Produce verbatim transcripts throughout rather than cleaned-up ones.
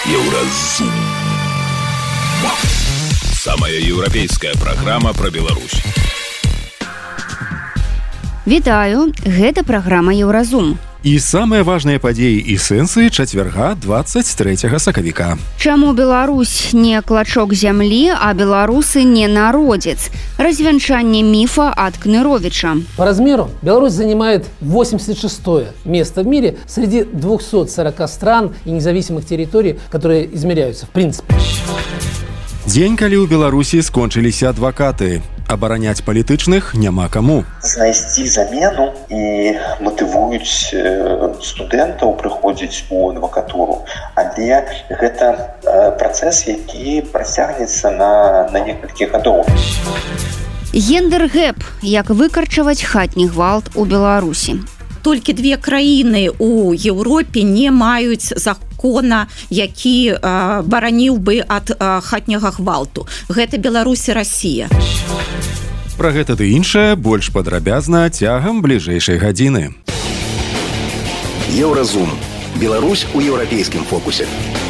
Еўразум. Самая еўрапейская праграма пра Беларусь. Вітаю, гэта праграма Еўразум. І самыя важныя падзеі і сэнсы чацвярга двадцать трэцяга сакавіка. Чаму Беларусь не клачок зямлі, а беларусы не народец? Развенчание мифа от Кныровича. По размеру Беларусь занимает восемьдесят шестое место в мире среди двухсот сорока стран и независимых территорий, которые измеряются в принципе. Дзень, калі ў Беларусі скончыліся адвакаты. Абараняць палітычных няма каму. Знайсці замену і матывуюць студэнтаў прыходзіць у адвакатуру. Але гэта працэс, які працягнецца на, на некалькі гадоў. Гендер-гэп. Як выкарчаваць хатні гвалт у Беларусі. Толькі две краіны ў Еўропе не маюць закона, які э, бараніў бы ад э, хатняга гвалту. Гэта Беларусь і Расія. Пра гэта ды іншае больш падрабязна цягам бліжэйшай гадзіны. Еўразум. Беларусь у еўрапейскім фокусе.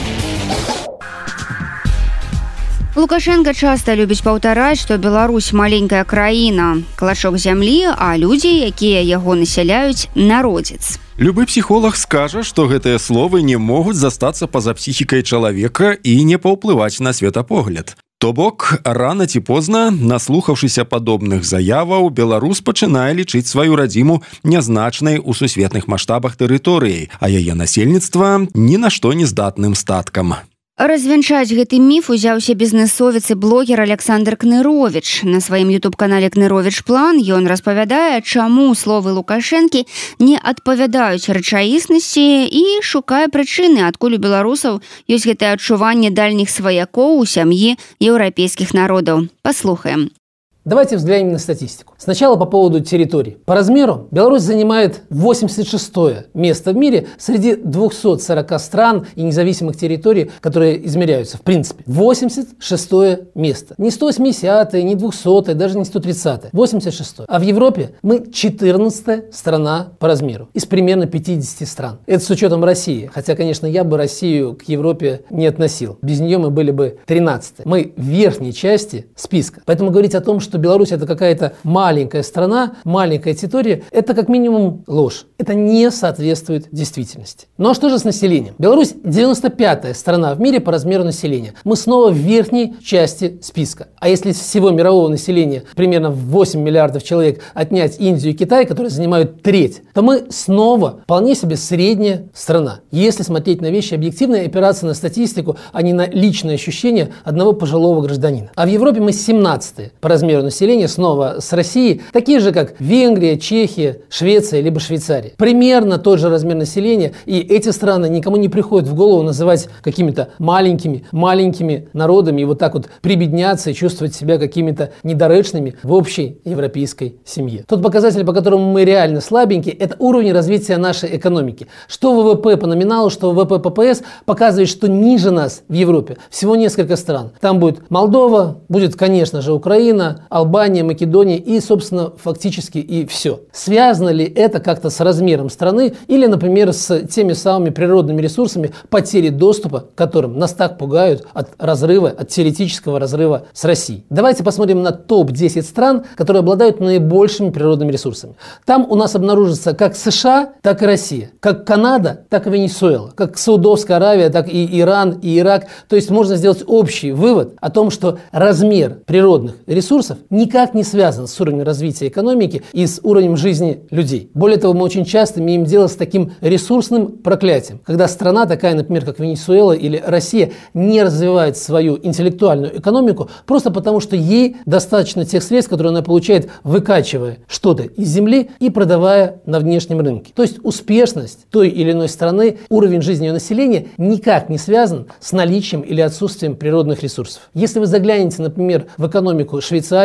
Лукашенко часто любіць паўтараць, што Беларусь маленькая краіна, клачок зямлі, а людзі, якія яго насяляюць, народзец. Любы псіхолог скажа, што гэтыя словы не могуць застацца па-за псіхікай чалавека і не паўплываць на светапогляд. То бок, рана ці позна, наслухаўшыся падобных заяваў, беларус пачынае лічыць сваю радзіму нязначнай у сусветных маштабах тэрыторыяй, а яе насельніцтва ні на што не здатным статкам. Развенчаць гэты міф узяўся бізнесовец і блогер Александр Кнырович. На сваім ютуб-канале «Кнырович План» ён распавядае, чаму словы Лукашэнкі не адпавядаюць рэчаіснасці і шукае прычыны, адкуль у беларусаў ёсць гэтае адчуванне дальніх сваякоў у сям'і еўрапейскіх народаў. Паслухаем. Давайте взглянем на статистику. Сначала по поводу территории. По размеру Беларусь занимает восемьдесят шестое место в мире среди двухсот сорока стран и независимых территорий, которые измеряются в принципе. восемьдесят шестое место. Не сто восьмидесятое, не двухсотое, даже не сто тридцатое. восемьдесят шестое. А в Европе мы четырнадцатая страна по размеру из примерно пятидесяти стран. Это с учетом России. Хотя, конечно, я бы Россию к Европе не относил. Без нее мы были бы тринадцатой. Мы в верхней части списка. Поэтому говорить о том, что Беларусь это какая-то маленькая страна, маленькая территория, это как минимум ложь. Это не соответствует действительности. Ну а что же с населением? Беларусь девяносто пятая страна в мире по размеру населения. Мы снова в верхней части списка. А если из всего мирового населения примерно восемь миллиардов человек отнять Индию и Китай, которые занимают треть, то мы снова вполне себе средняя страна. Если смотреть на вещи объективно и опираться на статистику, а не на личные ощущения одного пожилого гражданина. А в Европе мы семнадцатые по размеру населения, снова с Россией, такие же, как Венгрия, Чехия, Швеция, либо Швейцария. Примерно тот же размер населения, и эти страны никому не приходит в голову называть какими-то маленькими, маленькими народами и вот так вот прибедняться и чувствовать себя какими-то недоречными в общей европейской семье. Тот показатель, по которому мы реально слабенькие, это уровень развития нашей экономики. Что ВВП по номиналу, что ВВП по ПС показывает, что ниже нас в Европе всего несколько стран. Там будет Молдова, будет, конечно же, Украина, Албания, Македония и, собственно, фактически и все. Связано ли это как-то с размером страны или, например, с теми самыми природными ресурсами, потери доступа к которым нас так пугают от разрыва, от теоретического разрыва с Россией? Давайте посмотрим на топ десять стран, которые обладают наибольшими природными ресурсами. Там у нас обнаружится как США, так и Россия, как Канада, так и Венесуэла, как Саудовская Аравия, так и Иран, и Ирак. То есть можно сделать общий вывод о том, что размер природных ресурсов никак не связан с уровнем развития экономики и с уровнем жизни людей. Более того, мы очень часто имеем дело с таким ресурсным проклятием, когда страна такая, например, как Венесуэла или Россия, не развивает свою интеллектуальную экономику просто потому, что ей достаточно тех средств, которые она получает, выкачивая что-то из земли и продавая на внешнем рынке. То есть успешность той или иной страны, уровень жизни ее населения никак не связан с наличием или отсутствием природных ресурсов. Если вы заглянете, например, в экономику Швейцарии,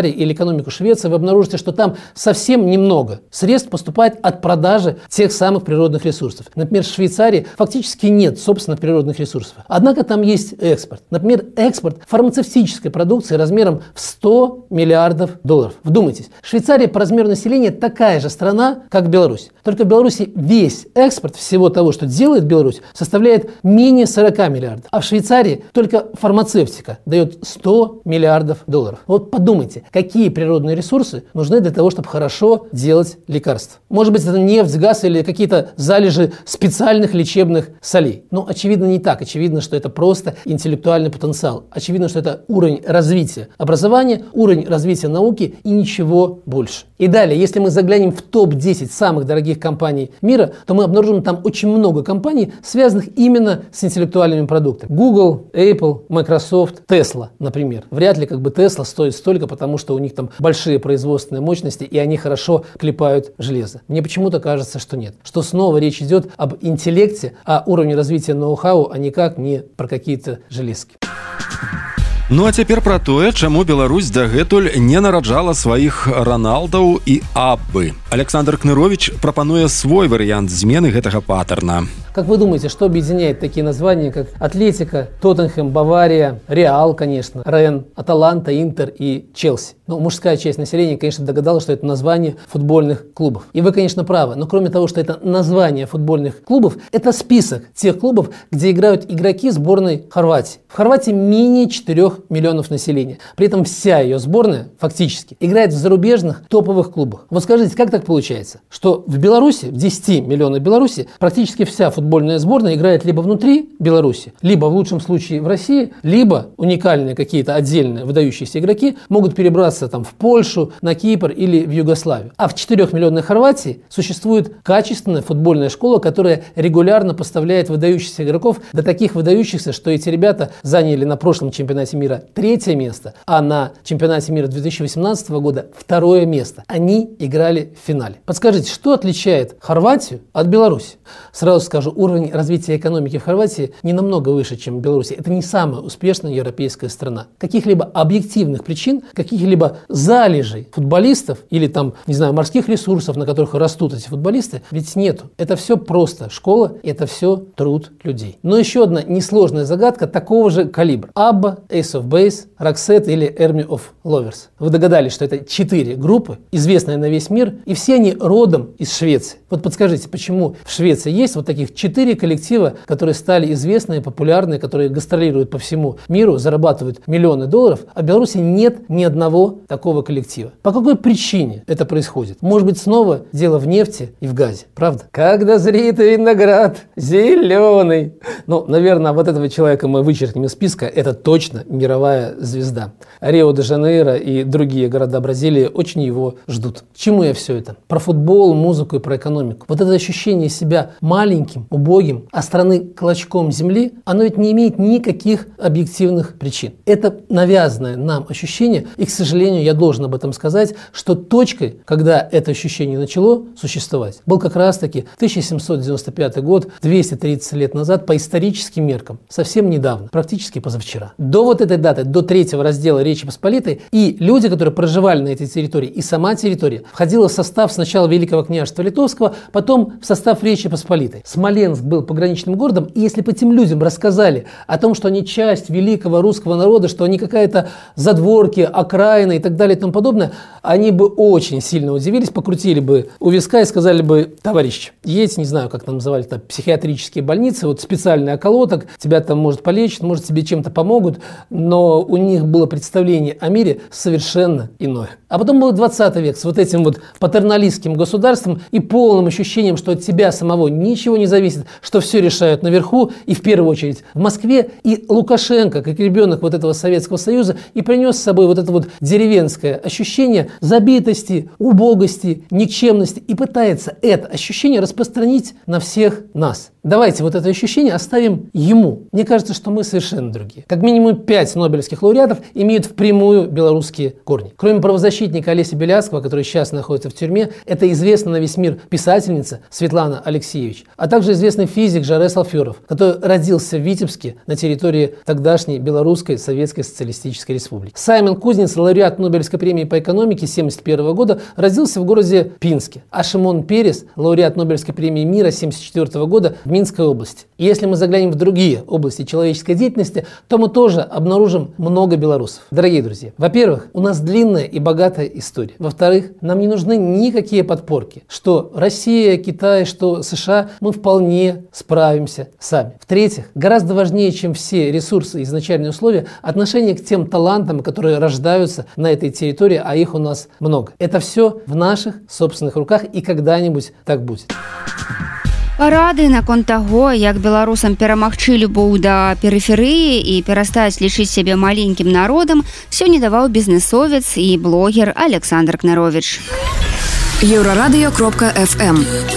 Баварии или экономику Швеции, вы обнаружите, что там совсем немного средств поступает от продажи тех самых природных ресурсов. Например, в Швейцарии фактически нет собственных природных ресурсов. Однако там есть экспорт. Например, экспорт фармацевтической продукции размером в сто миллиардов долларов. Вдумайтесь, Швейцария по размеру населения такая же страна, как Беларусь. Только в Беларуси весь экспорт всего того, что делает Беларусь, составляет менее сорок миллиардов. А в Швейцарии только фармацевтика дает сто миллиардов долларов. Вот подумайте, какие природные ресурсы нужны для того, чтобы хорошо делать лекарства. Может быть, это нефть, газ или какие-то залежи специальных лечебных солей. Но очевидно не так. Очевидно, что это просто интеллектуальный потенциал. Очевидно, что это уровень развития образования, уровень развития науки и ничего больше. И далее, если мы заглянем в топ десять самых дорогих компаний мира, то мы обнаружим там очень много компаний, связанных именно с интеллектуальными продуктами. Google, Apple, Microsoft, Tesla, например. Вряд ли как бы Tesla стоит столько, потому что у них там большие производственные мощности и они хорошо клепают железо. Мне почему-то кажется, что нет. Что снова речь идет об интеллекте, о уровне развития ноу-хау, а никак не про какие-то железки. Ну а цяпер пра тое, чаму Беларусь дагэтуль не нараджала сваіх Раналдаў і Аббы. Александр Кнырович прапануе свой варыянт змены гэтага паттерна. Как вы думаете, что объединяет такие названия, как Атлетика, Тоттенхэм, Бавария, Реал, конечно, Рен, Аталанта, Интер и Челси? Ну, мужская часть населения, конечно, догадалась, что это название футбольных клубов. И вы, конечно, правы, но кроме того, что это название футбольных клубов, это список тех клубов, где играют игроки сборной Хорватии. В Хорватии менее четырёх миллионов населения. При этом вся ее сборная, фактически, играет в зарубежных топовых клубах. Вот скажите, как так получается, что в Беларуси, в десяти миллионах Беларуси, практически вся футбольная сборная играет либо внутри Беларуси, либо в лучшем случае в России, либо уникальные какие-то отдельные выдающиеся игроки могут перебраться там в Польшу, на Кипр или в Югославию. А в четырёхмиллионной Хорватии существует качественная футбольная школа, которая регулярно поставляет выдающихся игроков, до таких выдающихся, что эти ребята заняли на прошлом чемпионате мира третье место, а на чемпионате мира две тысячи восемнадцатого года второе место. Они играли в финале. Подскажите, что отличает Хорватию от Беларуси? Сразу скажу, уровень развития экономики в Хорватии не намного выше, чем в Беларуси. Это не самая успешная европейская страна. Каких-либо объективных причин, каких-либо залежей футболистов или там, не знаю, морских ресурсов, на которых растут эти футболисты, ведь нету. Это все просто школа, это все труд людей. Но еще одна несложная загадка такого же калибра. Абба, Ace of Base, Roxette или Army of Lovers. Вы догадались, что это четыре группы, известные на весь мир, и все они родом из Швеции. Вот подскажите, почему в Швеции есть вот таких четыре коллектива, которые стали известные, популярные, которые гастролируют по всему миру, зарабатывают миллионы долларов, а в Беларуси нет ни одного такого коллектива. По какой причине это происходит? Может быть, снова дело в нефти и в газе, правда? Когда зреет виноград зеленый. Ну, наверное, вот этого человека мы вычеркнем из списка. Это точно мировая звезда. Рио-де-Жанейро и другие города Бразилии очень его ждут. К чему я все это? Про футбол, музыку и про экономику. Вот это ощущение себя маленьким, убогим, а страны клочком земли, оно ведь не имеет никаких объективных причин. Это навязанное нам ощущение, и, к сожалению, я должен об этом сказать, что точкой, когда это ощущение начало существовать, был как раз-таки тысяча семьсот девяносто пятый год, двести тридцать лет назад, по историческим меркам, совсем недавно, практически позавчера. До вот этой даты, до третьего раздела Речи Посполитой, и люди, которые проживали на этой территории, и сама территория, входила в состав сначала Великого княжества Литовского, потом в состав Речи Посполитой. Смоленск был пограничным городом, и если бы этим людям рассказали о том, что они часть великого русского народа, что они какая-то задворки, окраина и так далее и тому подобное, они бы очень сильно удивились, покрутили бы у виска и сказали бы: товарищ, есть, не знаю, как там называли, там, психиатрические больницы, вот специальный околоток, тебя там может полечить, может тебе чем-то помогут, но у них было представление о мире совершенно иное. А потом был двадцатый век с вот этим вот патерналистским государством и полным ощущением, что от тебя самого ничего не зависит, что все решают наверху и в первую очередь в Москве. И Лукашенко, как ребенок вот этого Советского Союза, и принес с собой вот это вот деревенское ощущение, забитости, убогости, никчемности и пытается это ощущение распространить на всех нас. Давайте вот это ощущение оставим ему. Мне кажется, что мы совершенно другие. Как минимум пять нобелевских лауреатов имеют впрямую белорусские корни. Кроме правозащитника Олеся Беляцкого, который сейчас находится в тюрьме, это известная на весь мир писательница Светлана Алексеевич, а также известный физик Жарес Алферов, который родился в Витебске на территории тогдашней Белорусской Советской Социалистической Республики. Саймон Кузнец, лауреат Нобелевской премии по экономике тысяча девятьсот семьдесят первого года, родился в городе Пинске, а Шимон Перес, лауреат Нобелевской премии мира тысяча девятьсот семьдесят четвёртого года, в Минской области. И если мы заглянем в другие области человеческой деятельности, то мы тоже обнаружим много белорусов. Дорогие друзья, во-первых, у нас длинная и богатая история. Во-вторых, нам не нужны никакие подпорки, что Россия, Китай, что США, мы вполне справимся сами. В-третьих, гораздо важнее, чем все ресурсы и изначальные условия, отношение к тем талантам, которые рождаются на этой территории, а их у нас много. Это все в наших собственных руках, и когда-нибудь так будет. Парады наконт таго, як беларусам перамагчы любоў да перыферыі і перастаць лічыць сябе маленькім народам, сёння даваў бізнесовец і блогер Александр Кнырович. Еўрарадыё кропка эф эм.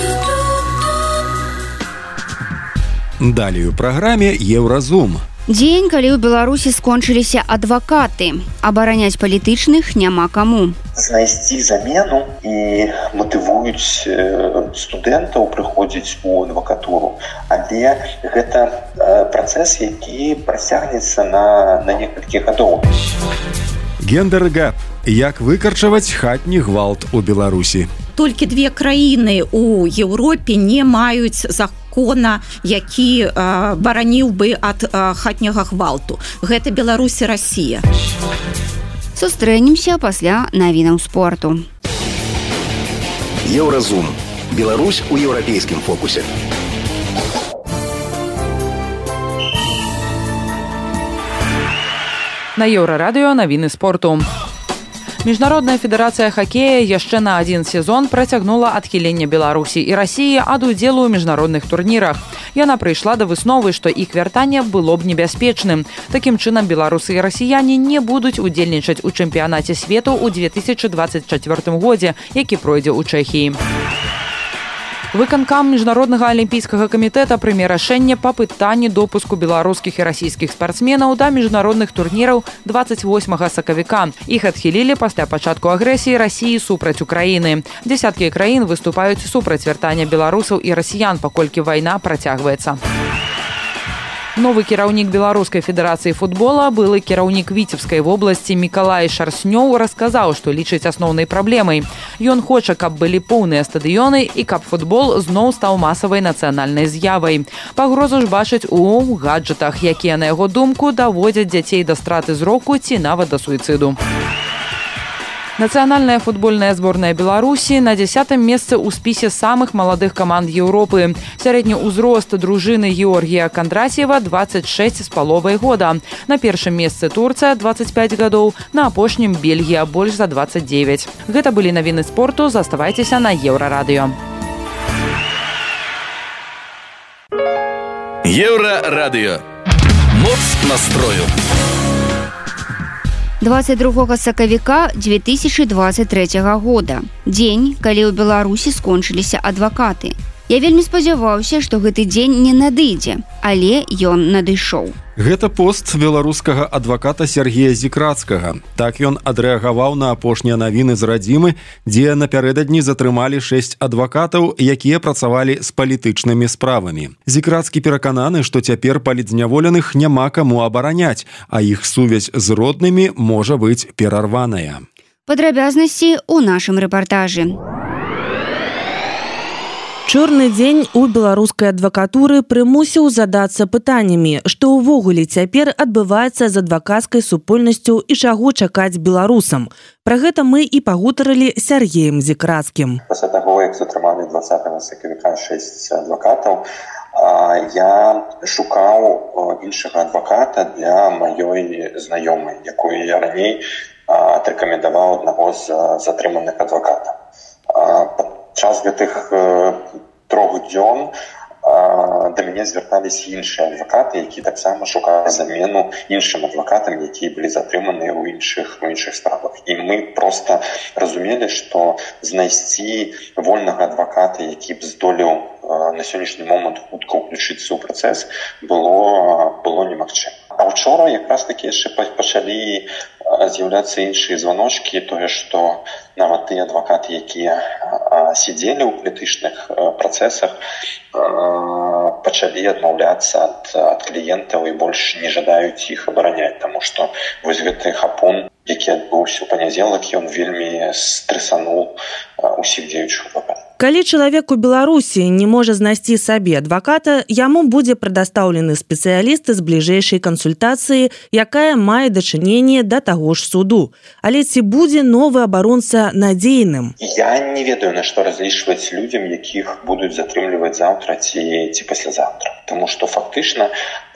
Далее у праграме Еўразум. Дзень, калі ў Беларусі скончыліся адвакаты. Абараняць палітычных няма каму. Знайсці замену і матывуюць студэнтаў прыходзіць у адвакатуру. Але гэта працэс, які працягнецца на, на некалькі гадоў. Гендер-гэп. Як выкарчаваць хатні гвалт у Беларусі? Толькі две краіны ў Еўропе не маюць закона, які э, бараніў бы ад э, хатняга гвалту. Гэта Беларусь і Расія. Сустрэнемся пасля навінаў спорту. Еўразум. Беларусь у еўрапейскім фокусе. На Еўрарадыё навіны спорту. Міжнародная федэрацыя хакея яшчэ на адзін сезон працягнула адхіленне Беларусі і Расіі ад удзелу ў міжнародных турнірах. Яна прыйшла да высновы, што іх вяртанне было б небяспечным. Такім чынам беларусы і расіяне не будуць удзельнічаць у чэмпіянаце свету ў две тысячы дваццаць чацвёртым годзе, які пройдзе ў Чэхіі. Выканкам міжнароднага алімпійскага камітэта прыме рашэнне па пытанні допуску беларускіх і расійскіх спартсменаў да міжнародных турніраў дваццаць восьмага сакавіка. Іх адхілілі пасля пачатку агрэсіі Расіі супраць Украіны. Дзясяткі краін выступаюць супраць вяртання беларусаў і расіян, паколькі вайна працягваецца. Новы кіраўнік Беларускай федэрацыі футбола, былы кіраўнік Віцебскай вобласці Мікалай Шарснёў расказаў, што лічыць асноўнай праблемай. Ён хоча, каб былі поўныя стадыёны і каб футбол зноў стаў масавай нацыянальнай з'явай. Пагрозу ж бачыць у гаджетах, якія, на яго думку, даводзяць дзяцей да страты зроку ці нават да суіцыду. Нацыянальная футбольная зборная Беларусі на дзясятым месцы ў спісе самых маладых каманд Еўропы. Сярэдні ўзрост дружыны Георгія Кандрацьева дваццаць шэсць з паловай года. На першым месцы Турцыя дваццаць пяць гадоў, на апошнім Бельгія больш за дваццаць дзевяць. Гэта былі навіны спорту, заставайцеся на Еўрарадыё. Еўрарадыё. Моц настрою. дваццаць другога сакавіка две тысячы дваццаць трэцяга года. Дзень, калі ў Беларусі скончыліся адвакаты. Я вельмі спадзяваўся, што гэты дзень не надыдзе, але ён надышоў. Гэта пост беларускага адваката Сергея Зікрацкага. Так ён адрэагаваў на апошнія навіны з радзімы, дзе напярэдадні затрымалі шэсць адвакатаў, якія працавалі з палітычнымі справамі. Зікрацкі перакананы, што цяпер палітзняволеных няма каму абараняць, а іх сувязь з роднымі можа быць перарваная. Падрабязнасці ў нашым рэпартажы. Чорны дзень у беларускай адвакатуры прымусіў задацца пытаннямі, што ўвогуле цяпер адбываецца з адвакацкай супольнасцю і чаго чакаць беларусам. Пра гэта мы і пагутарылі з Сергеем Зікрацкім. Пасля таго, як затрымалі дваццатага сакавіка шэсць адвакатаў, я шукаў іншага адваката для маёй знаёмай, якую я раней адрэкамендаваў аднаго з затрыманых адвакатаў. Час гэтых трох дзён да мяне звярталіся іншыя адвакаты, якія таксама шукалі замену іншым адвакатам, якія былі затрыманыя ў іншых у іншых справах. І мы просто разумелі, што знайсці вольнага адваката, які б здолеў на сённяшні момант хутка ўключыцца ў працэс, было было немагчыма. А ўчора якраз такі яшчэ пачалі з'яўляцца іншыя званочкі, тое, што нават тыя адвакаты, якія сидзелі ў палітычных працэсах, пачалі адмаўляцца ад, ад кліентаў і больш не жадаюць іх абараняць, таму што вось гэты хапун, які адбыўся ў панядзелак, ён вельмі стрэсануў усіх дзеючых адвакатаў. Калі чалавек у Беларусі не можа знайсці сабе адваката, яму будзе прадастаўлены спецыяліст з бліжэйшай кансультацыі, якая мае дачыненне да таго ж суду. Але ці будзе новы абаронца надзейным? Я не ведаю, на што разлічваць людзям, якіх будуць затрымліваць заўтра ці, ці паслязаўтра. Таму што фактычна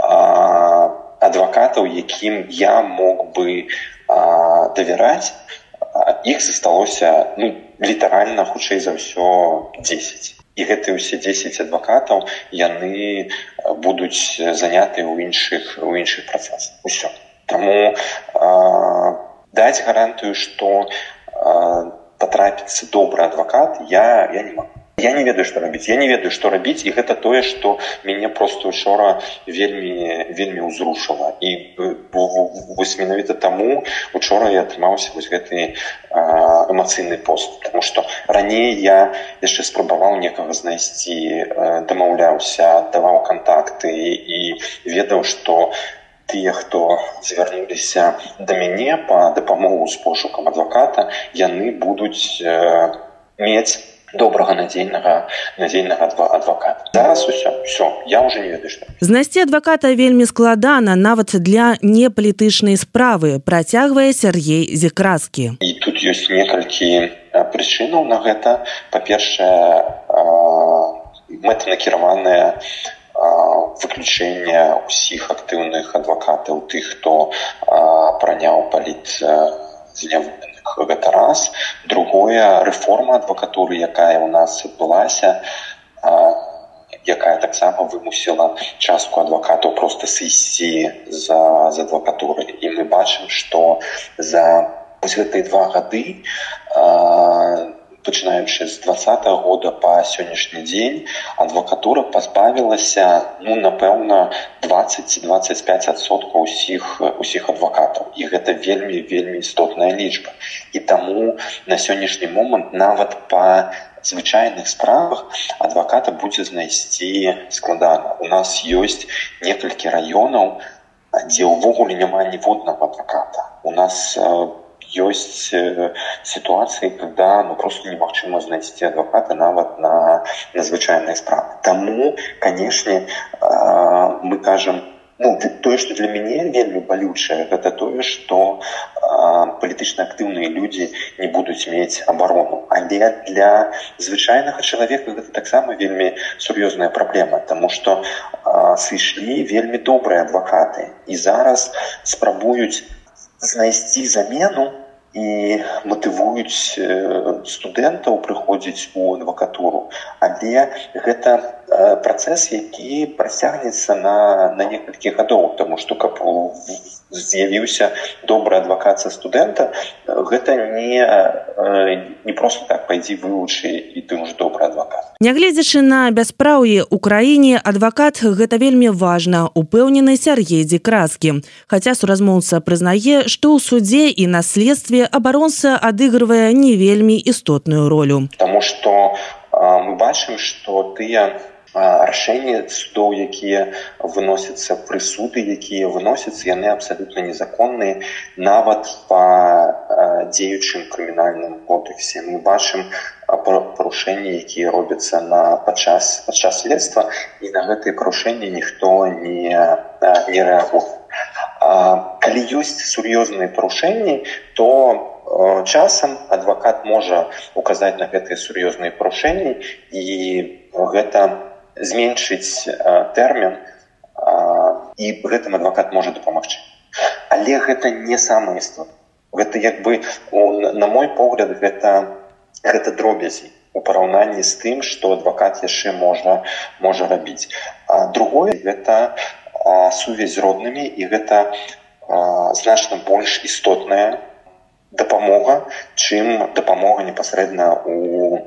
адвакатаў, якім я мог бы давяраць, іх засталося, ну, літаральна, хутчэй за ўсё, дзесяць. І гэтыя ўсе дзесяць адвакатаў, яны будуць занятыя ў іншых, у іншых працэсах. Усё. Таму а, даць гарантыю, што а, патрапіцца добры адвакат, я, я не магу. Я не ведаю, што рабіць. Я не ведаю, што рабіць, і гэта тое, што мяне проста учора вельмі, вельмі ўзрушыла. І вось менавіта таму учора я атрымаўся вось гэты эмацыйны пост. Таму што раней я яшчэ спрабаваў некага знайсці, дамаўляўся, даваў кантакты і ведаў, што тыя, хто звярнуліся да мяне па дапамогу з пошукам адваката, яны будуць мець добрага надзейнага надзейнага адваката. Зараз усё, всё, я уже не ведаю, што. Знайсці адваката вельмі складана нават для непалітычнай справы, працягвае Сергей Зекраскі. І тут ёсць некалькі прычынаў на гэта. Па-першае, мэтанакіраванае выключэнне ўсіх актыўных адвакатаў, тых, хто праняў паліт зняволеных. Гэта раз. Другое, рэформа адвакатуры, якая ў нас адбылася, якая таксама вымусіла частку адвакатаў проста сысці за, за адвакатуры. І мы бачым, што за вось гэтыя два гады, пачынаючы з двадцатага года па сённяшні дзень, адвакатура пазбавілася, ну, напэўна, дваццаць - дваццаць пяць адсоткаў усіх, усіх адвакатаў. І гэта вельмі, вельмі істотная лічба. І таму на сённяшні момант нават па звычайных справах адваката будзе знайсці складана. У нас ёсць некалькі раёнаў, дзе ўвогуле няма ніводнага адваката. У нас ёсць ситуации, когда ну, просто немагчыма знайсці адваката нават на, на звычайныя справы. Таму, канешне, мы кажам, ну, тое, што для мяне вельмі балючае, гэта тое, што палітычна актыўныя людзі не будуць мець абарону. Але для звычайнага чалавека гэта таксама вельмі сур'ёзная праблема, таму што сышлі вельмі добрыя адвакаты і зараз спрабуюць знайсці замену і матывуюць студэнтаў прыходзіць у адвакатуру. Але гэта працэс, які працягнецца на, на некалькі гадоў, таму што каб з'явіўся добры адвакат са студэнта, гэта не, не проста так пайдзі вывучы і ты ўжо добры адвакат. Нягледзячы на бяспраўе ў краіне, адвакат гэта вельмі важна, упэўнены Сергей Зекраскі. Хаця суразмоўца прызнае, што ў судзе і на следстве абаронца адыгрывае не вельмі істотную ролю. Таму што мы бачым, што тыя рашэнні судоў, якія выносяцца, прысуды, якія выносяцца, яны абсалютна незаконныя нават па дзеючым крымінальным кодексе. Мы бачым парушэнні, якія робяцца на падчас падчас следства, і на гэтыя парушэнні ніхто не, не рэагуе. Калі ёсць сур'ёзныя парушэнні, то часам адвакат можа указаць на гэтыя сур'ёзныя парушэнні, і гэта зменшыць тэрмін, і гэтым адвакат можа дапамагчы. Але гэта не самае істотнае. Гэта як бы, на мой погляд, гэта, гэта дробязі. у параўнанні з тым, што адвакат яшчэ можа, можа рабіць. А другое, гэта а, сувязь з роднымі, і гэта а, значна больш істотная дапамога, чым дапамога непасрэдна у,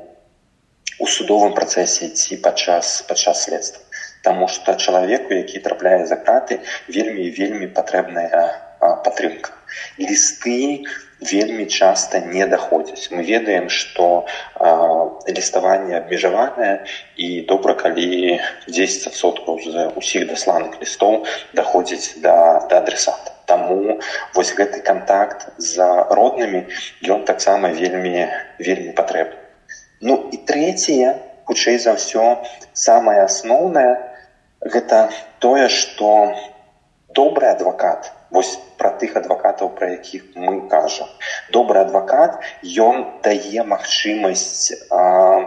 у судовым працэсе ці падчас, падчас следства. Таму што чалавеку, які трапляе за краты, вельмі вельмі патрэбная а, падтрымка. Лісты вельмі часта не даходзяць. Мы ведаем, што э, ліставанне абмежаванае, і добра, калі дзесяць адсоткаў з усіх дасланых лістоў даходзіць да, да адресата. Таму вось гэты кантакт з роднымі, ён таксама вельмі, вельмі патрэбны. Ну і трэцяе, хутчэй за ўсё, самае асноўнае, гэта тое, што добры адвакат, вось пра тых адвакатаў, пра якіх мы кажам. Добры адвакат, ён дае магчымасць а,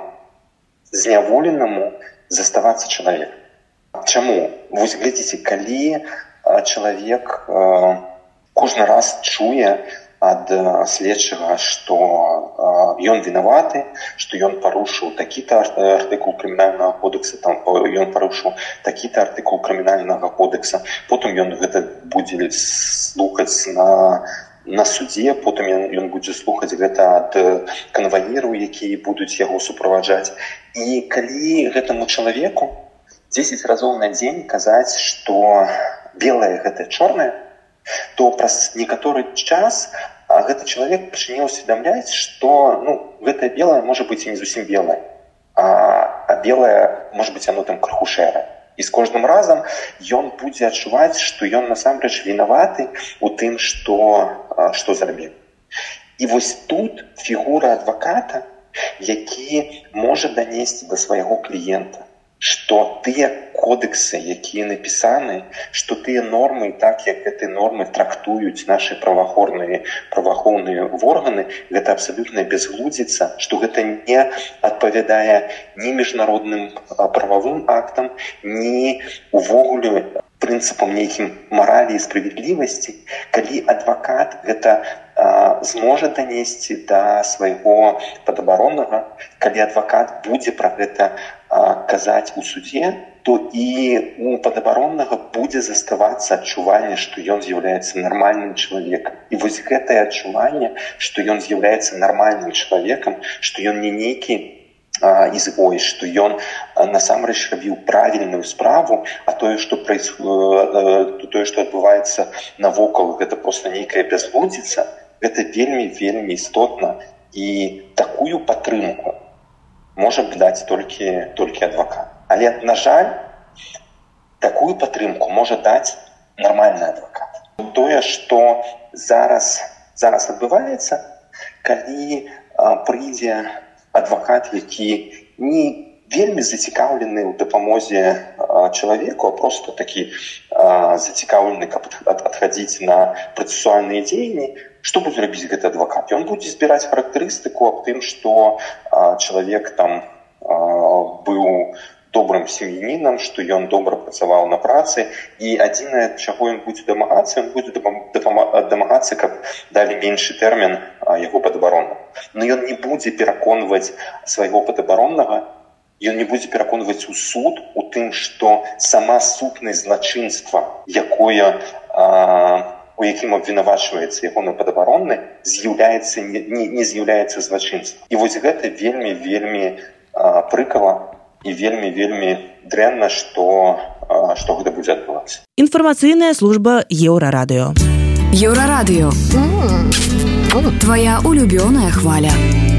зняволенаму заставацца чалавекам. Чаму? Вось глядзіце, калі а, чалавек а, кожны раз чуе ад а, следчага, што а, ён вінаваты, што ён парушыў такі-то артыкул крымінальнага кодекса, там, ён парушыў такі-то артыкул крымінальнага кодекса, потым ён гэта будзе слухаць на, на судзе, потым ён, ён будзе слухаць гэта ад канваіраў, якія будуць яго суправаджаць. І калі гэтаму чалавеку дзесяць разоў на дзень казаць, што белае гэта чорнае, то праз некаторы час а гэты чалавек пачне ўсведамляць, што ну, гэтае белае можа быць і не зусім белае, а, а белае можа быць оно там крыху шэрае. І з кожным разам ён будзе адчуваць, што ён насамрэч вінаваты у тым, што, што зрабіў. І вось тут фігура адваката, які можа данесці да свайго кліента, што тыя кодексы, якія напісаны, што тыя нормы, так як гэтыя нормы трактуюць нашы праваахоўныя праваахоўныя органы, гэта абсалютна безглудзіца, што гэта не адпавядае ні міжнародным прававым актам, ні увогуле прынцыпам нейкім маралі і справядлівасці, калі адвакат гэта а, зможа данесці да свайго падабароннага, калі адвакат будзе пра гэта а, казаць у судзе, то і у падабароннага будзе заставацца адчуванне, што ён з'яўляецца нармальным чалавекам. І вось гэтае адчуванне, што ён з'яўляецца нармальным чалавекам, што ён не нейкі ізгой, што ён насамрэч рабіў правільную справу, а тое, што тое, што адбываецца навокал, гэта проста нейкая бязглудзіца, гэта вельмі вельмі істотна, і такую падтрымку можа даць толькі толькі адвакат. Але на жаль, такую падтрымку можа даць нармальны адвакат. Тое, што зараз зараз адбываецца, калі прыйдзе адвакат, які не вельмі зацікаўлены ў дапамозе чалавеку, а проста такі а, зацікаўлены, каб адхадзіць на працэсуальныя дзеянні, што будзе рабіць гэты адвакат? Ён будзе збіраць характарыстыку аб тым, што а, чалавек там а, быў добрым сем'янінам, што ён добра працаваў на працы, і адзінае, чаго ён будзе дамагацца, ён будзе дамагацца, каб далі меншы тэрмін яго падабароннага. Но ён не будзе пераконваць свайго падабароннага, ён не будзе пераконваць у суд у тым, што сама сутнасць злачынства, якое, а, у якім абвінавачваецца ягоны падабаронны, з'яўляецца, не, не з'яўляецца злачынствам. І вось гэта вельмі-вельмі прыкава, і вельмі-вельмі дрэнна, што, што гэта будзе адбывацца. Інфармацыйная служба Еўрарадыё. Еўрарадыё. Твоя улюбёная хваля.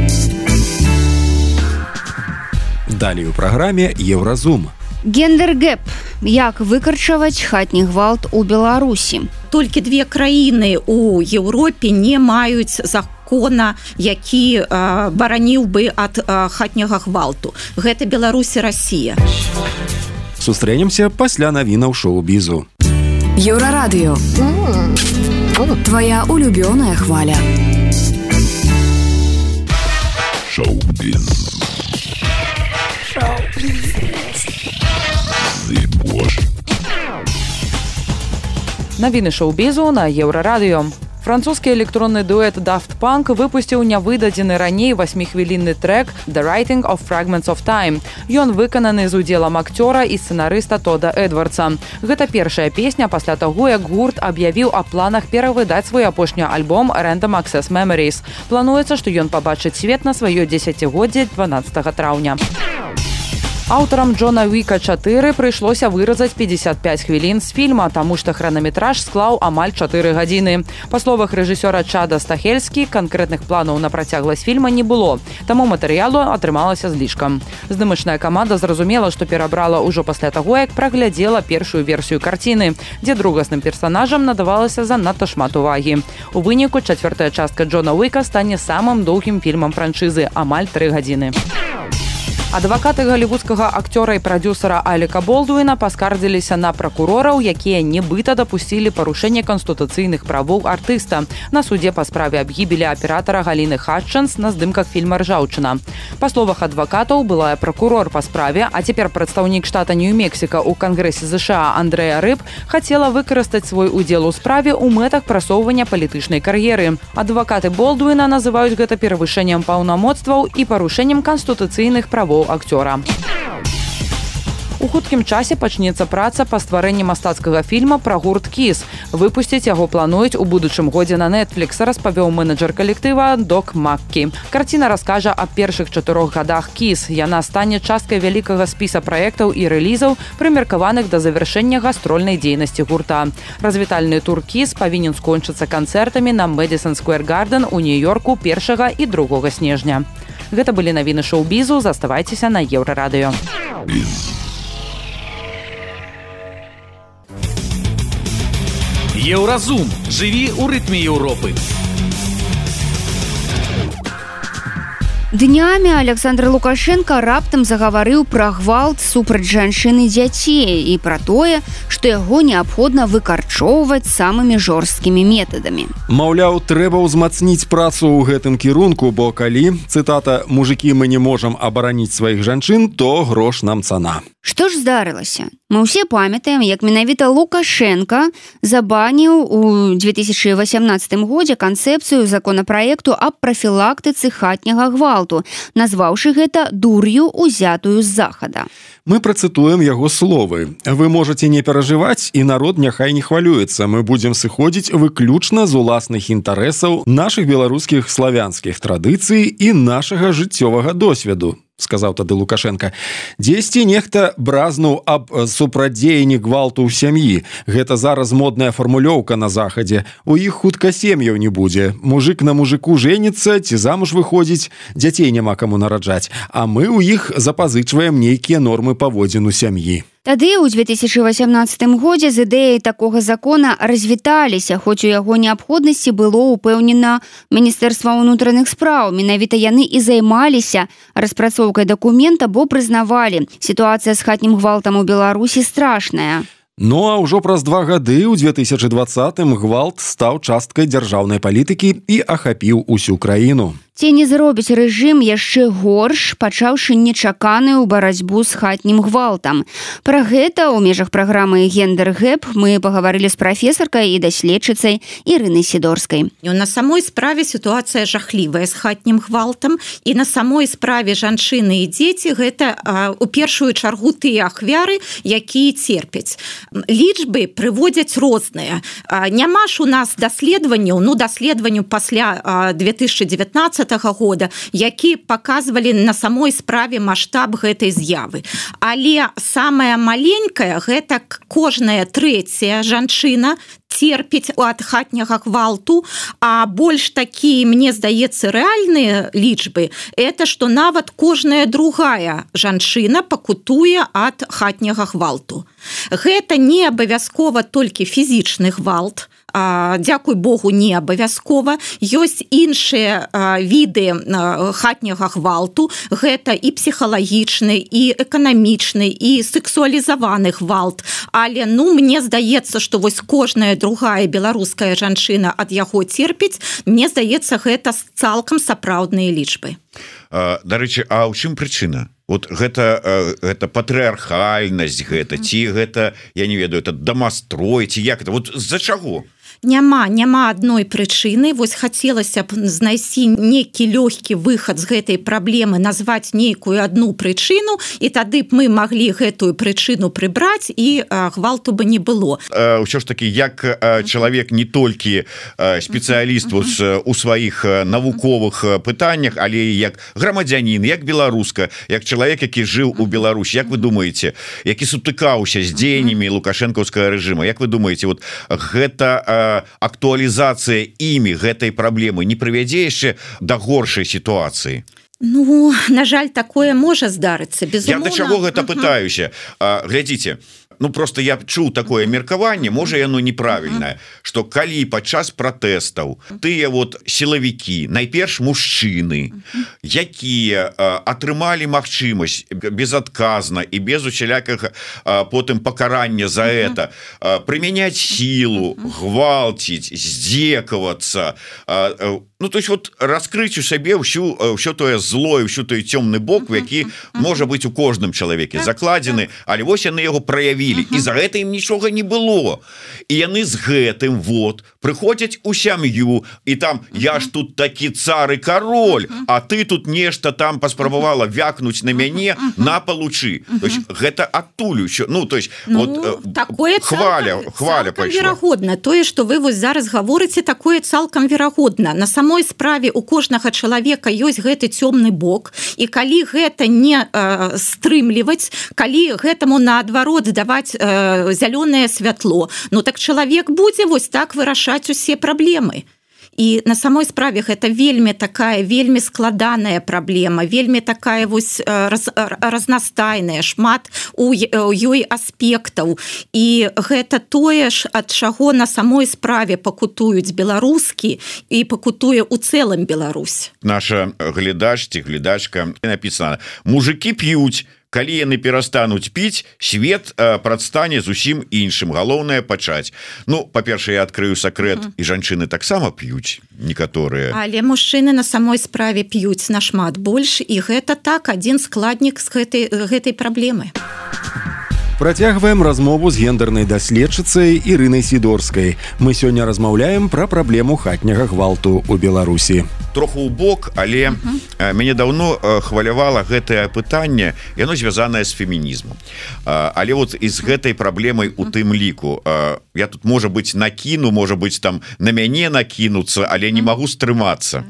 Далей у праграме Еўразум. Гендер-гэп. Як выкарчаваць хатні гвалт у Беларусі? Толькі две краіны ў Еўропе не маюць закона, які а, бараніў бы ад а, хатняга гвалту. Гэта Беларусь і Расія. Сустрэнемся пасля навінаў шоу-бізу. Еўрарадыё. Твоя улюбёная хваля. Шоу-біз. Навіны шоу-бізу на Еўрарадыё. Французскі электронны дуэт Daft Punk выпусціў нявыдадзены раней васьміхвілінны трек «The Writing of Fragments of Time». Ён выкананы з удзелам акцёра і сцэнарыста Тода Эдвардса. Гэта першая песня пасля таго, як гурт аб'явіў о планах перавыдаць свой апошні альбом «Random Access Memories». Плануецца, што ён пабачыць свет на сваё дзесяцігоддзе дванаццатага траўня. Аўтарам Джона Уіка чатыры прыйшлося выразаць пятьдесят пять хвілін з фільма, таму што хранаметраж склаў амаль чатыры гадзіны. Па словах рэжысёра Чада Стахельскі, канкрэтных планаў на працягласць фільма не было, таму матэрыялу атрымалася злішкам. Здымачная каманда зразумела, што перабрала ўжо пасля таго, як праглядзела першую версію карціны, дзе другасным персанажам надавалася занадта шмат увагі. У выніку чацвёртая частка Джона Уіка стане самым доўгім фільмам франшызы, амаль тры гадзіны. Адвакаты галівудскага акцёра і прадюсера Алека Болдуіна паскардзіліся на пракурораў, якія нібыта дапусцілі парушэнне канстытуцыйных правоў артыста на судзе па справе аб гібелі аператара Галіны Хатчынс на здымках фільма «Ржаўчына». Па словах адвакатаў, былая пракурор па справе, а цяпер прадстаўнік штата Нью-Мексіка ў Кангрэсе ЗША Андрэя Рыб хацела выкарыстаць свой удзел у справе ў мэтах прасоўвання палітычнай кар'еры. Адвакаты Болдуіна называюць гэта перавышэннем паўнамоцтваў і парушэннем канстытуцыйных правоў акцёра. У хуткім часе пачнецца праца па стварэнні мастацкага фільма пра гурт Kiss. Выпусціць яго плануюць у будучым годзе на Netflix, распавёў менеджер калектыва Док Маккі. Карціна раскажа аб першых чатырох гадах Kiss. Яна стане часткай вялікага спіса праектаў і рэлізаў, прымеркаваных да завяршэння гастрольнай дзейнасці гурта. Развітальны тур Kiss павінен скончыцца канцэртамі на Мэдисон Сквер Гарден у Нью-Йорку першага і другога снежня. Гэта былі навіны шоу-бізу, заставайцеся на Еўрарадыё. Еўразум. Жыві ў рытме Еўропы. Днямі Александр Лукашенко раптам загаварыў пра гвалт супраць жанчын і дзяцей і пра тое, што яго неабходна выкарчоўваць самымі жорсткімі метадамі. Маўляў, трэба ўзмацніць працу ў гэтым кірунку, бо калі, цытата, «мужыкі, мы не можам абараніць сваіх жанчын, то грош нам цана». Што ж здарылася? Мы ўсе памятаем, як менавіта Лукашенко забаніў у две тысячи восемнадцатым годзе канцэпцыю законапраекту аб прафілактыцы хатняга гвалту, назваўшы гэта дур'ю, узятую з захада. Мы працытуем яго словы. Вы можаце не перажываць, і народ няхай не хвалюецца. Мы будзем сыходзіць выключна з уласных інтарэсаў нашых беларускіх славянскіх традыцый і нашага жыццёвага досведу, сказаў тады Лукашенко. Дзесьці нехта бразнуў аб супрадзеянні гвалту ў сям'і. Гэта зараз модная фармулёўка на захадзе. У іх хутка сем'яў не будзе. Мужык на мужыку жэніцца ці замуж выходзіць, дзяцей няма каму нараджаць. А мы ў іх запазычваем нейкія нормы паводзін у сям'і. Тады ў две тысячи восемнадцатым годзе з ідэяй такога закона развіталіся, хоць у яго неабходнасці было ўпэўнена Міністэрства ўнутраных спраў. Менавіта яны і займаліся распрацоўкай дакумента, бо прызнавалі, сітуацыя з хатнім гвалтам у Беларусі страшная. Ну а ўжо праз два гады ў две тысячи двадцатым гвалт стаў часткай дзяржаўнай палітыкі і ахапіў усю краіну. Ці не зробіць рэжым яшчэ горш, пачаўшы нечаканую барацьбу з хатнім гвалтам. Пра гэта ў межах праграмы «Гендер-гэп» мы пагаварылі з прафесаркай і даследчыцай Ірынай Сідорскай. На самой справе сітуацыя жахлівая з хатнім гвалтам, і на самой справе жанчыны і дзеці гэта у першую чаргу тыя ахвяры, якія церпяць. Лічбы прыводзяць розныя. Няма ж у нас даследаванняў, ну даследаванняў пасля две тысячи девятнадцатого года, які паказвалі на самой справе маштаб гэтай з'явы. Але самая маленькая, гэта кожная трэцяя жанчына церпіць ад хатняга гвалту, а больш такія, мне здаецца, рэальныя лічбы, это што нават кожная другая жанчына пакутуе ад хатняга гвалту. Гэта не абавязкова толькі фізічны гвалт, дзякуй Богу, не абавязкова. Ёсць іншыя віды хатняга гвалту, гэта і псіхалагічны, і эканамічны, і сексуалізаваны гвалт. Але, ну, мне здаецца, што вось кожная другая беларуская жанчына ад яго церпіць, мне здаецца, гэта цалкам сапраўдныя лічбы. Дарэчы, а ў чым прычына? Вот гэта, гэта патрыархальнасць, гэта ці гэта, я не ведаю, это дамастрой, ці як это, вот з-за чаго? няма няма адной прычыны. Вось хацелася б знайсці некі лёгкі выхад з гэтай праблемы, назваць нейкую адну прычыну, і тады б мы маглі гэтую прычыну прыбраць і гвалту бы не было. Ўсё ж таки, як чалавек не толькі спецыяліст у сваіх навуковых пытаннях, але як грамадзянін, як беларуска, як чалавек, які жыў у Беларусі, як вы думаеце, які сутыкаўся з дзеяннямі лукашэнкаўскага рэжыма, як вы думаеце, вот гэта актуалізацыя імі гэтай праблемы не прывядзе яшчэ да горшай сітуацыі? Ну, на жаль, такое можа здарыцца, безумоўна. Я да чаго гэта пытаюся? Глядзіце, ну просто я чуў такое меркаванне, можа яно неправільнае, што калі падчас пратэстаў тыя вот сілавікі, найперш мужчыны, якія атрымалі магчымасць безадказна і без усялякага потым пакарання за это прымяняць сілу, гвалціць, здзекавацца, ну то есть вот раскрыць у сабе ўсю ўсё тое злое, ўсю той цёмны бок, які можа быць у кожным чалавеке закладзены, але вось яны яго праявілі. І за гэта ім нічога не было. І яны з гэтым вот прыходзяць у сям'ю, і там я ж тут такі цар і кароль, а ты тут нешта там паспрабавала вякнуць на мяне, на получы. То есть гэта адтуль усё. Ну, то есть ну, вот такое хваля, цалкам, хваля цалкам пайшла. Верагодна. Тое, што вы вось зараз гаворыце, такое цалкам верагодна. На самой справе у кожнага чалавека ёсць гэты цёмны бок, і калі гэта не э, стрымліваць, калі гэтаму наадварот даваць э, зялёнае святло, ну так чалавек будзе вось так вырашаць усе праблемы. І на самой справе гэта вельмі такая вельмі складаная праблема, вельмі такая вось раз, разнастайная, шмат у ёй аспектаў. І гэта тое ж, ад чаго на самой справе пакутуюць беларускі і пакутуе ў цэлым Беларусь. Наша глядач ці глядачка напісана: мужики п'юць, калі яны перастануць піць, свет прадстане зусім іншым. Галоўнае пачаць. Ну, па-першае, я адкрыю сакрэт, uh-huh. і жанчыны таксама п'юць некаторыя. Але мужчыны на самой справе п'юць нашмат больш, і гэта так адзін складнік з гэтай, гэтай праблемы. Працягваем размову з гендернай даследчыцай Ірынай Сідорскай. Мы сёння размаўляем пра праблему хатняга гвалту ў Беларусі. Троху ў бок, але uh-huh. мяне даўно хвалявала гэтае пытанне, яно звязанае з фемінізмам. Але вот і з гэтай праблемай у тым ліку. Я тут, можа быць, накіну, можа быць, там на мяне накінуцца, але не магу стрымацца.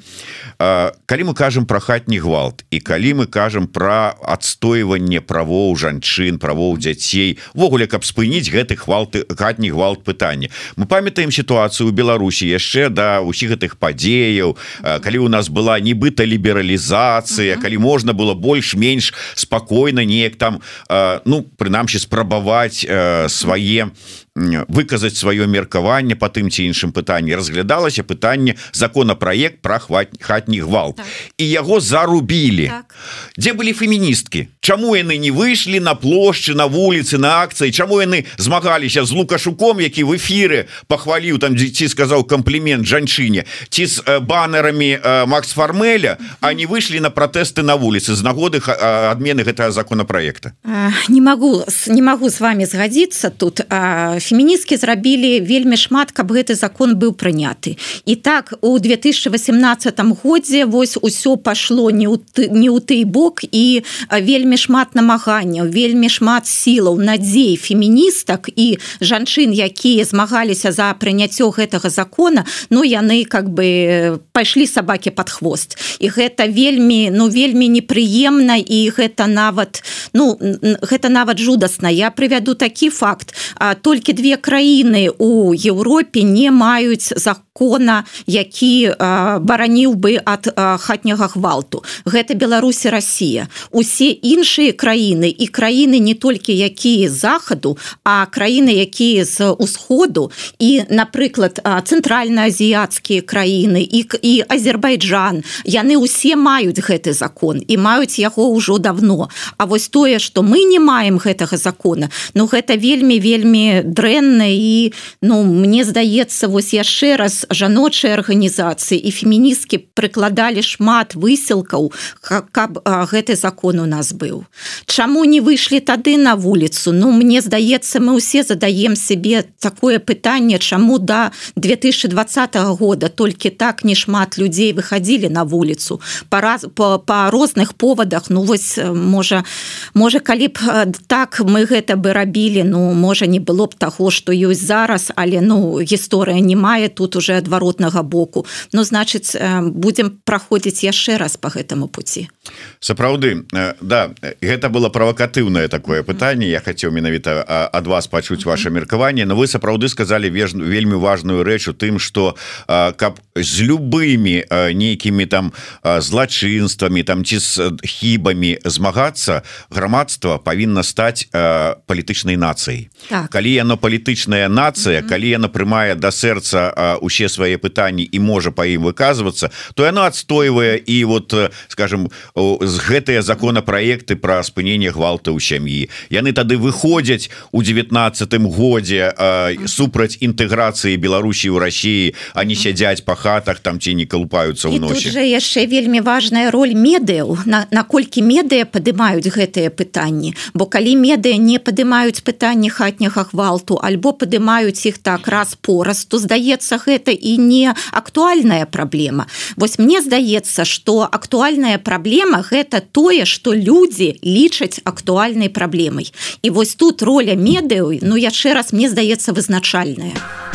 Калі мы кажам пра хатні гвалт, і калі мы кажам пра адстойванне правоў жанчын, правоў дзяцей, ввогуле, каб спыніць гэты гвалт, хатні гвалт пытання. Мы памятаем сітуацыю ў Беларусі яшчэ да ўсіх гэтых падзеяў, калі у нас была нібыта лібералізацыя, uh-huh. калі можна было больш-менш спакойна неяк там, ну, прынамсі спрабаваць свае выказаць сваё меркаванне па тым ці іншым пытанні. Разглядалася пытанне законапраект пра хатні гвалт. Так. І яго зарубілі. Так. Дзе былі феміністкі? Чаму яны не выйшлі на плошчы, на вуліцы, на акцыі? Чаму яны змагаліся з Лукашуком, які в эфіры пахваліў, там, ці сказаў комплімент жанчыне, ці з банерамі Макс Фармеля, а не выйшлі на пратэсты на вуліцы з нагоды адмены гэтага законапраекта? Не магу, не магу з вами згадзіцца тут. Феміністкі зрабілі вельмі шмат, каб гэты закон быў прыняты. І так, у две тысячы восемнадцатым годзе вось усё пашло не ў ты, не ў той бок, і вельмі шмат намаганняў, вельмі шмат сілаў, надзей феміністак і жанчын, якія змагаліся за прыняццё гэтага закона, ну яны как бы пайшлі сабакі пад хвост. І гэта вельмі, ну вельмі непрыемна, і гэта нават, ну гэта нават жудасна. Я прывяду такі факт: толькі две краіны ў Еўропе не маюць закона, які а, бараніў бы ад а, хатняга гвалту. Гэта Беларусь і Расія. Усе іншыя краіны, і краіны не толькі якія з захаду, а краіны, якія з усходу, і, напрыклад, цэнтральна-азіяцкія краіны, і, і Азербайджан, яны ўсе маюць гэты закон, і маюць яго ўжо давно. А вось тое, што мы не маем гэтага закона, ну гэта вельмі-вельмі дрэнна і ну мне здаецца вось яшчэ раз жаночыя арганізацыі і феміністкі прыкладалі шмат высілкаў, каб гэты закон у нас быў. Чаму не выйшлі тады на вуліцу? Ну мне здаецца, мы ўсе задаем себе такое пытанне, чаму да две тысячи двадцатого года толькі так не шмат людзей выходили на вуліцу по, раз, по, по розных поводах. Ну вось можа, можа калі б так мы гэта бы рабілі, ну можа не было б таго, што ёсць зараз, але ну гісторыя не мае тут уже адваротнага боку. Ну значыць будзем праходзіць яшчэ раз по гэтаму пуці. Сапраўды, да, гэта было правакатыўнае такое пытанне. Я хацеў менавіта ад вас пачуць ваше меркаванне, но вы сапраўды сказалі вельмі важную рэч у тым, што каб з любымі нейкімі там злачынствамі там ці з хібамі змагацца, грамадства павінна стаць палітычнай нацыяй. Так. Калі яно палітычная нацыя, mm-hmm. калі яно прымае да сэрца усе свае пытанні і можа па ім выказвацца, то яно адстойвае і вот, скажем, гэтыя законапраекты пра спыненне гвалта ў сям'і. Яны тады выходзяць у девятнадцатым годзе супраць інтэграцыі Беларусі ў Расіі, а не сядзяць па хатах там ці не калупаюцца ў носе. І тут жа яшчэ вельмі важная роль медыяў, на, наколькі медыа падымаюць гэтыя пытанні, бо калі медыа не падымаюць пытанні хатняга гвалту альбо падымаюць іх так раз-пораз, то здаецца гэта і не актуальная праблема. Вось мне здаецца, што актуальная праблема гэта тое, што людзі лічаць актуальнай праблемай. І вось тут роля медыяў, ну яшчэ раз мне здаецца вызначальная.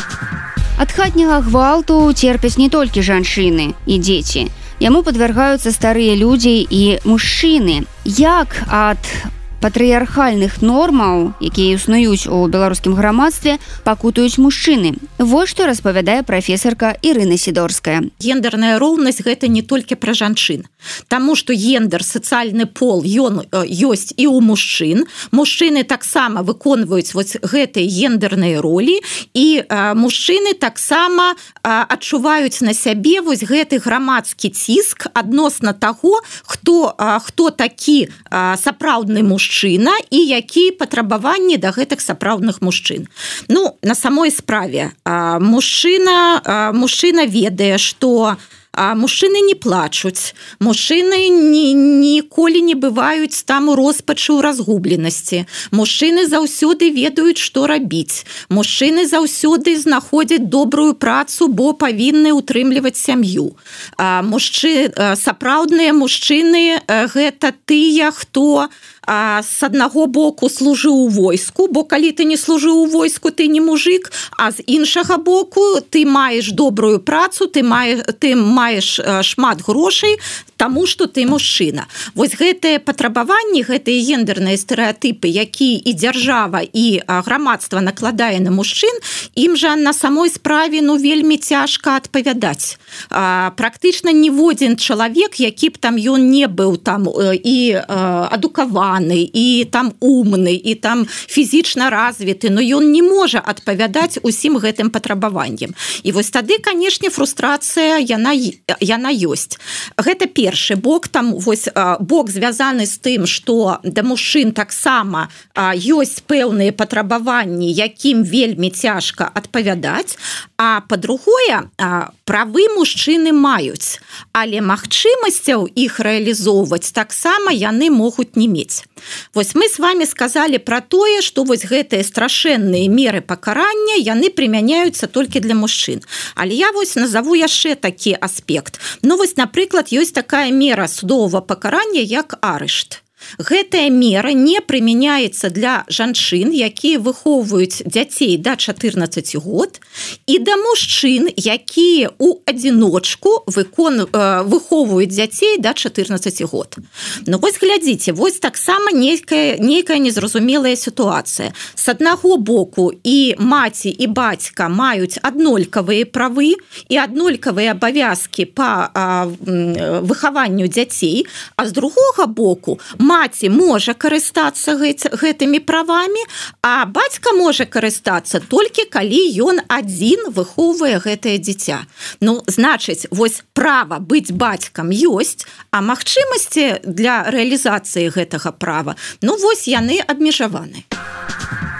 Ад хатняга гвалту церпяць не толькі жанчыны і дзеці. Яму падвяргаюцца старыя людзі і мужчыны. Як ад патрыярхальных нормаў, якія існуюць у беларускім грамадстве, пакутаюць мужчыны? Вось што распавядае прафесарка Ірына Сідорская. Гендерная роўнасць гэта не толькі пра жанчын. Таму што гендер, сацыяльны пол, ён ёсць і ў мужчын. Мужчыны таксама выконваюць вось гэтыя гендерныя ролі, і а, мужчыны таксама а, адчуваюць на сябе вось гэты грамадскі ціск адносна таго, хто, а, хто такі а, сапраўдны мужчына і якія патрабаванні да гэтых сапраўдных мужчын. Ну, на самой справе, а, мужчына, а, мужчына ведае, што А мужчыны не плачуць, мужчыны ні, ніколі не бываюць там у роспачы ў разгубленасці. Мужчыны заўсёды ведаюць, што рабіць. Мужчыны заўсёды знаходзяць добрую працу, бо павінны ўтрымліваць сям'ю. А мужчы, сапраўдныя мужчыны гэта тыя, хто а с аднаго боку служыў у войску, бо калі ты не служыў у войску, ты не мужик, а з іншага боку ты маеш добрую працу, ты маеш, ты маеш шмат грошай, таму што ты мужчына. Вось гэтыя патрабаванні, гэтыя гендерныя стэрэатыпы, якія і дзяржава, і грамадства накладае на мужчын, ім жа на самой справе ну вельмі цяжка адпавядаць. А, практычна ніводзін чалавек, які б там ён не быў там і адукаваны, і там умны, і там фізічна развіты, но ён не можа адпавядаць усім гэтым патрабаванням. І вось тады, канешне, фрустрацыя яна, яна ёсць. Гэта першы бок, там вось бок звязаны з тым, што да мужчын таксама ёсць пэўныя патрабаванні, якім вельмі цяжка адпавядаць, а па-другое, правы мужчыны маюць, але магчымасцяў іх рэалізоўваць таксама яны могуць не мець. Вось мы с вами сказали про тое, што вось гэтыя страшэнныя меры пакарання яны прымяняюцца толькі для мужчын. Але я вось назову яшчэ такі аспект. Ну вось, напрыклад, ёсць такая мера судовага пакарання, як арышт. Гэтая мера не прымяняецца для жанчын, якія выхоўваюць дзяцей да чатырнаццаці год, і да мужчын, якія ў адзіночку выкон... выхоўваюць дзяцей да чатырнаццаці год. Ну вось глядзіце, вось таксама нейкая, нейкая незразумелая сітуацыя. С аднаго боку і маці, і бацька маюць аднолькавыя правы і аднолькавыя абавязкі па а, выхаванню дзяцей, а з другога боку маці можа карыстацца гэтымі правамі, а бацька можа карыстацца толькі калі ён адзін выхоўвае гэтае дзіця. Ну, значыць, вось права быць бацькам ёсць, а магчымасці для рэалізацыі гэтага права, ну вось яны абмежаваны.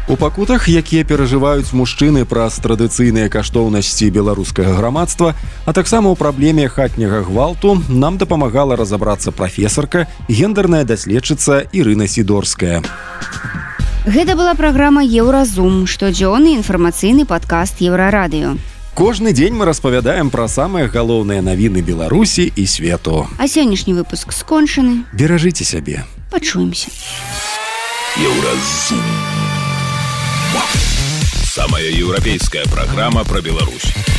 У пакутах, якія перажываюць мужчыны праз традыцыйныя каштоўнасці беларускага грамадства, а таксама ў праблеме хатняга гвалту нам дапамагала разабрацца прафесарка, гендерная даследчыца Ірына Сідорская. Гэта была праграма «Еўразум», штодзённы інфармацыйны падкаст Еўрарадыё. Кожны дзень мы распавядаем пра самыя галоўныя навіны Беларусі і свету. А сённяшні выпуск скончаны. Беражыце сябе. Пачуемся. Еўразум. Самая еўрапейская праграма пра Беларусь.